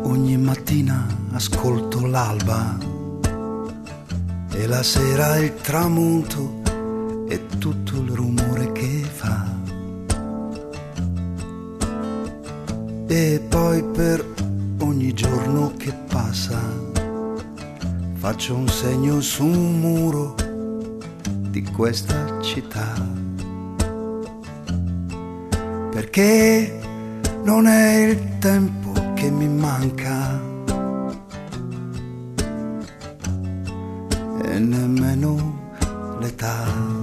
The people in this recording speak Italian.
Ogni mattina ascolto l'alba e la sera il tramonto e tutto il rumore che fa. E poi per ogni giorno che passa faccio un segno su un muro di questa città, perché non è il tempo che mi manca e nemmeno l'età.